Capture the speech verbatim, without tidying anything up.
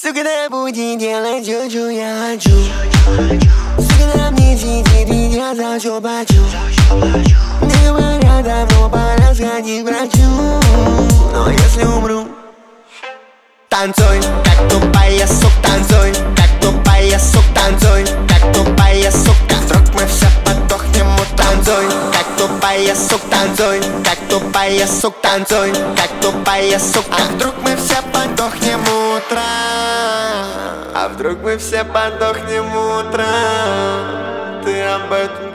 Сука, да буди делать все, что я хочу. Сука, на мне сидит и я за все плачу. Мне говорят, давно пора сходить к врачу. Но если умру, танцуй, как тупая сука, танцуй, как тупая сука, танцуй, как тупая сука. Вдруг мы все подохнем, танцуй, как тупая сука, танцуй, как тупая сука, танцуй, как тупая сука. А вдруг мы все подохнем утром? А вдруг мы все подохнем утром? Ты об этом